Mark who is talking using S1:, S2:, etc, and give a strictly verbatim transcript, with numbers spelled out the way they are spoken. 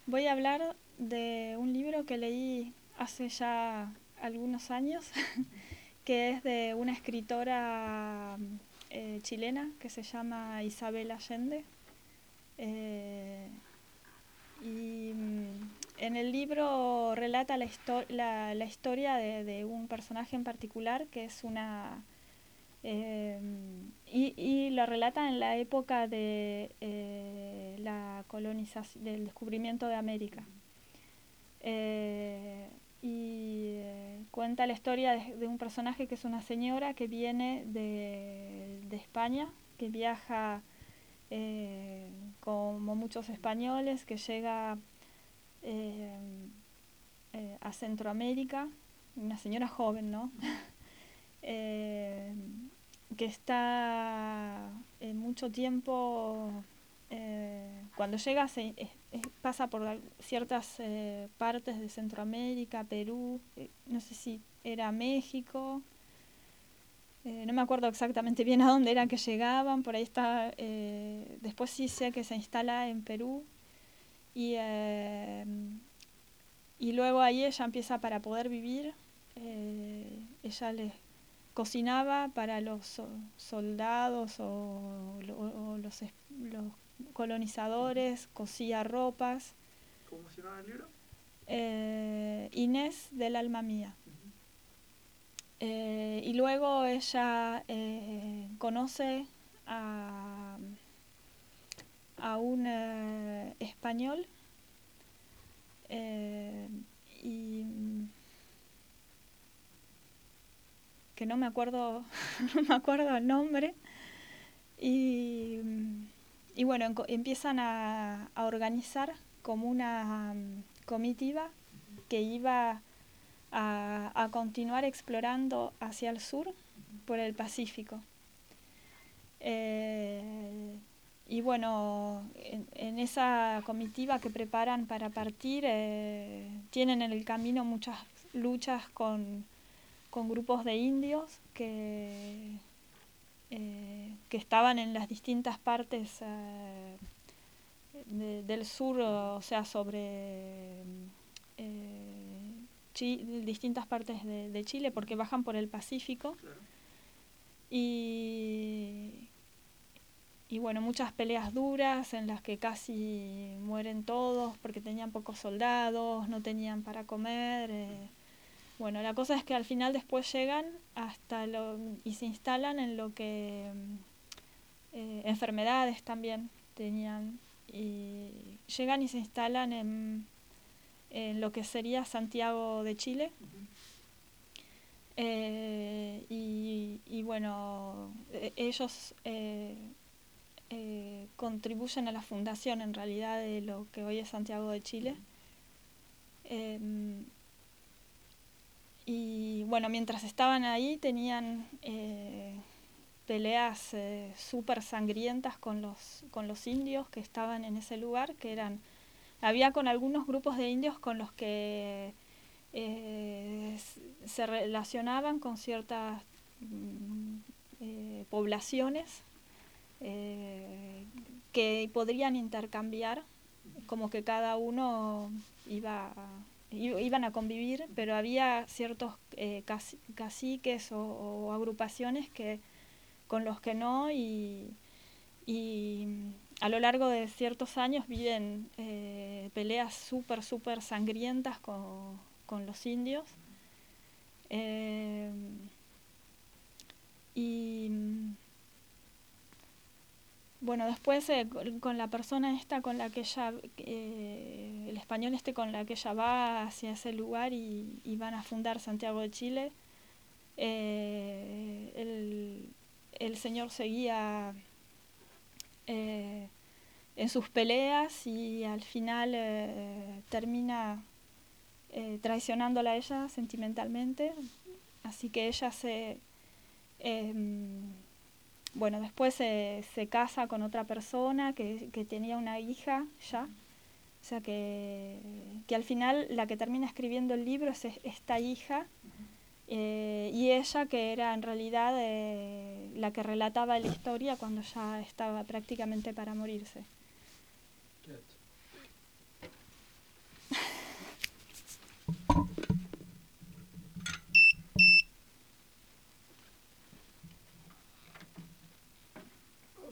S1: voy a hablar de un libro que leí hace ya algunos años, que es de una escritora eh, chilena que se llama Isabel Allende. Eh, y en el libro relata la, histo- la, la historia de, de un personaje en particular que es una... Eh, y, y lo relata en la época de eh, la colonización, del descubrimiento de América. Eh, y eh, cuenta la historia de, de un personaje que es una señora que viene de, de España, que viaja eh, como muchos españoles, que llega eh, eh, a Centroamérica, una señora joven, ¿no? eh, que está eh, mucho tiempo, eh, cuando llega se, eh, eh, pasa por ciertas eh, partes de Centroamérica, Perú, eh, no sé si era México, eh, no me acuerdo exactamente bien a dónde era que llegaban, por ahí está, eh, después sí sé que se instala en Perú y, eh, y luego ahí ella empieza para poder vivir, eh, ella les cocinaba para los soldados o, o, o los, los colonizadores, cosía ropas.
S2: ¿Cómo se llama el libro?
S1: Eh, Inés del alma mía. Uh-huh. Eh, y luego ella eh, conoce a, a un eh, español eh, y que no me acuerdo no me acuerdo el nombre. Y, y bueno, en, empiezan a, a organizar como una um, comitiva que iba a, a continuar explorando hacia el sur por el Pacífico. Eh, y bueno, en, en esa comitiva que preparan para partir, eh, tienen en el camino muchas luchas con, con grupos de indios que... Eh, que estaban en las distintas partes eh, de, del sur, o sea, sobre eh, Chi, distintas partes de, de Chile, porque bajan por el Pacífico.
S2: Claro.
S1: Y, y bueno, muchas peleas duras en las que casi mueren todos porque tenían pocos soldados, no tenían para comer. Eh, Bueno, la cosa es que al final después llegan hasta lo, y se instalan en lo que eh, enfermedades también tenían y llegan y se instalan en, en lo que sería Santiago de Chile. Uh-huh. eh, y, y bueno, eh, ellos eh, eh, contribuyen a la fundación en realidad de lo que hoy es Santiago de Chile. Uh-huh. eh, Y bueno, mientras estaban ahí tenían eh, peleas eh, súper sangrientas con los, con los indios que estaban en ese lugar, que eran, había con algunos grupos de indios con los que eh, se relacionaban con ciertas mm, eh, poblaciones eh, que podrían intercambiar, como que cada uno iba a, iban a convivir, pero había ciertos eh, caciques o, o agrupaciones que con los que no, y, y a lo largo de ciertos años viven eh, peleas súper, súper sangrientas con, con los indios. Eh, y bueno, después eh, con la persona esta con la que ella, eh, el español este con la que ella va hacia ese lugar y, y van a fundar Santiago de Chile, eh, el, el señor seguía eh, en sus peleas y al final eh, termina eh, traicionándola a ella sentimentalmente, así que ella se... Eh, bueno, después se, se casa con otra persona que, que tenía una hija ya, o sea que, que al final la que termina escribiendo el libro es esta hija, eh, y ella que era en realidad eh, la que relataba la historia cuando ya estaba prácticamente para morirse.